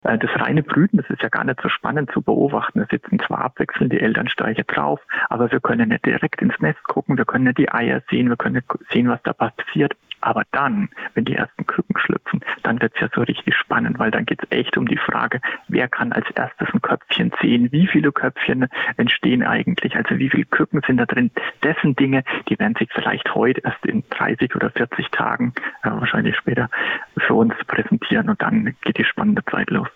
Das reine Brüten, das ist ja gar nicht so spannend zu beobachten. Da sitzen zwar abwechselnd die Elternstreiche drauf, aber wir können nicht direkt ins Nest gucken, wir können nicht die Eier sehen, wir können nicht sehen, was da passiert. Aber dann, wenn die ersten Küken schlüpfen, dann wird es ja so richtig spannend, weil dann geht es echt um die Frage, wer kann als erstes ein Köpfchen sehen, wie viele Köpfchen entstehen eigentlich, also wie viele Küken sind da drin. Das sind Dinge, die werden sich vielleicht heute erst in 30 oder 40 Tagen, wahrscheinlich später, für uns präsentieren und dann geht die spannende Zeit los.